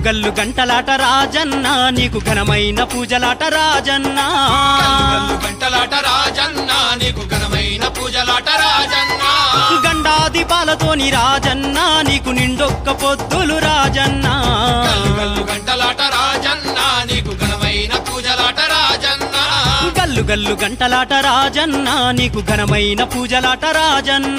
గల్లు గంటలాట రాజన్న నీకు ఘనమైన పూజలాట రాజన్న గల్లు గంటలాట రాజన్న నీకు ఘనమైన పూజలాట రాజన్న గండాదిపాలతోని రాజన్న నీకు నిండొక్క పొద్దులు రాజన్న గల్లు గంటలాట రాజన్న నీకు ఘనమైన పూజలాట రాజన్న గల్లు గల్లు గంటలాట రాజన్న నీకు ఘనమైన పూజలాట రాజన్న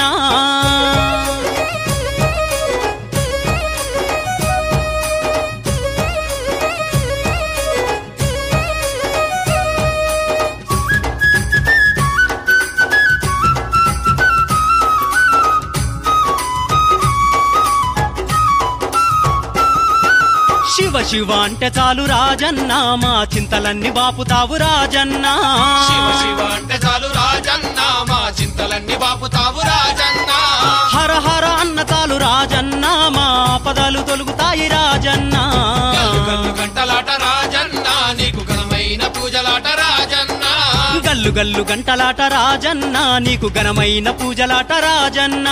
శివ శివ అంటే చాలు రాజన్న మా చింతలన్నీ బాపుతావు రాజన్న శివ శివ అంటే చాలు రాజన్న మా చింతలన్నీ బాపుతావు రాజన్న హర హర అన్న చాలు రాజన్న మా పదాలు తొలుగుతాయి రాజన్న గల్లు గంటలాట రాజన్న నీకు ఘనమైన పూజలాట రాజన్న గల్లు గల్లు గంటలాట రాజన్న నీకు ఘనమైన పూజలాట రాజన్న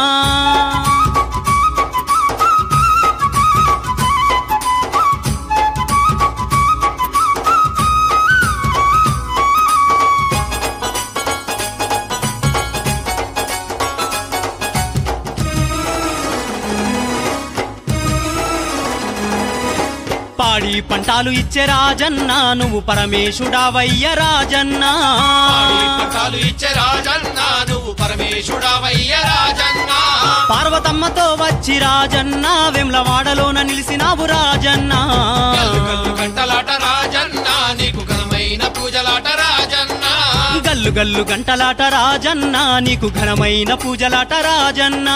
పాడి పంటాలు ఇచ్చే రాజన్న నువ్వు పరమేశుడావయ్య రాజన్న పంటాలు ఇచ్చే రాజన్న నువ్వు పరమేశుడావయ్య రాజన్న పార్వతమ్మతో వచ్చి రాజన్న వెమ్లవాడలోన నిలిసినావు రాజన్న గల్లు గంటలాట రాజన్న నీకు ఘనమైన పూజలాట రాజన్న గల్లు గల్లు గంటలాట రాజన్న నీకు ఘనమైన పూజలాట రాజన్న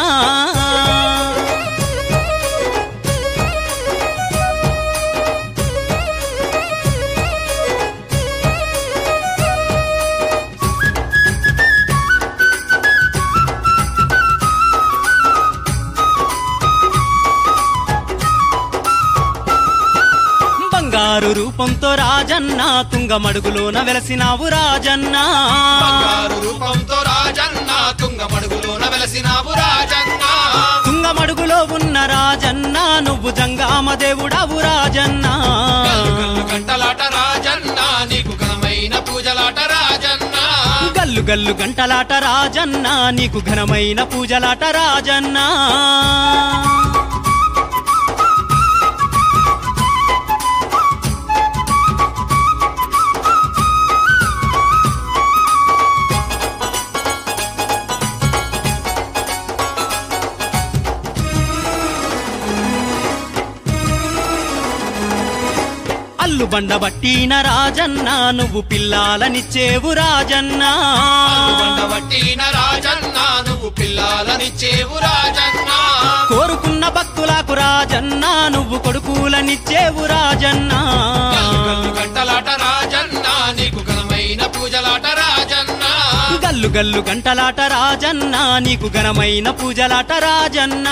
బంగారు రూపంతో రాజన్న తుంగమడుగులోన వెలసినావు రాజన్న బంగారు రూపంతో రాజన్న తుంగమడుగులోన వెలసినావు రాజన్న తుంగమడుగులో ఉన్న రాజన్న నువ్వు జంగామ దేవుడవు రాజన్న గల్లు గంటలాట రాజన్న నీకు ఘనమైన పూజలాట రాజన్న గల్లు గల్లు గంటలాట రాజన్న నీకు ఘనమైన పూజలాట రాజన్న అల్లు బండ బట్టిన రాజన్న నువ్వు పిల్లాలనిచ్చేవు రాజన్న వట్టిన రాజన్న నువ్వు పిల్లాలనిచ్చేవు రాజన్న కోరుకున్న భక్తులకు రాజన్న నువ్వు కొడుకులనిచ్చేవు రాజన్న గల్లు గంటలాట రాజన్న నీకు ఘనమైన పూజలాట రాజన్న గల్లు గల్లు గంటలాట రాజన్న నీకు ఘనమైన పూజలాట రాజన్న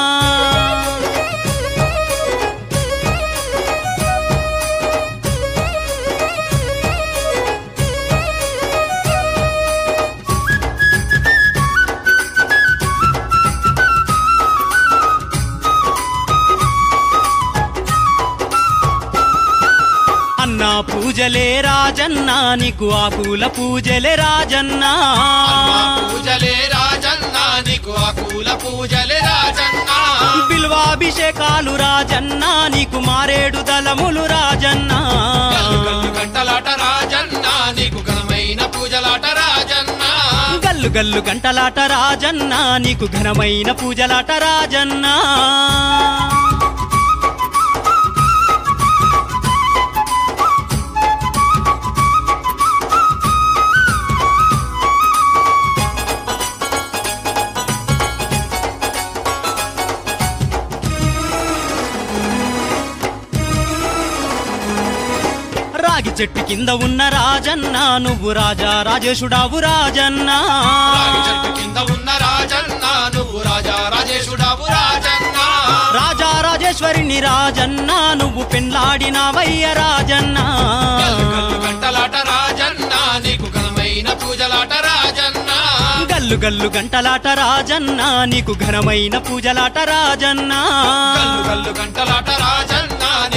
అన్న పూజలే రాజన్న నీకు ఆకుల పూజలే రాజన్న పూజలే రాజన్న నీకు ఆకుల పూజలే రాజన్న బిల్వాభిషేకాలు రాజన్న నీకు మారేడు దళములు రాజన్న గల్లు గంటలాట రాజన్న నీకు ఘనమైన పూజలాట రాజన్న గల్లు గల్లు గంటలాట రాజన్న నీకు ఘనమైన పూజలాట రాజన్న రాగి చెట్టు కింద ఉన్న రాజన్న నువ్వు రాజా రాజేశుడావు రాజన్న రాగి చెట్టు కింద ఉన్న రాజన్న నువ్వు రాజా రాజేశుడావు రాజన్న రాజా రాజేశ్వరిని రాజన్న నువ్వు పెండ్లాడినావయ్య రాజన్న గల్లు గంటలాట రాజన్న నీకు ఘనమైన పూజలాట రాజన్న గల్లు గల్లు గంటలాట రాజన్న నీకు ఘనమైన పూజలాట రాజన్న గల్లు గంటలాట రాజన్న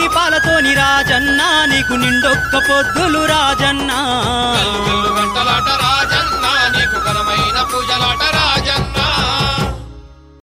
దీపాలతోని రాజన్న నీకు నిండొక్క పొద్దులు రాజన్న గల్లు గల్లు గంట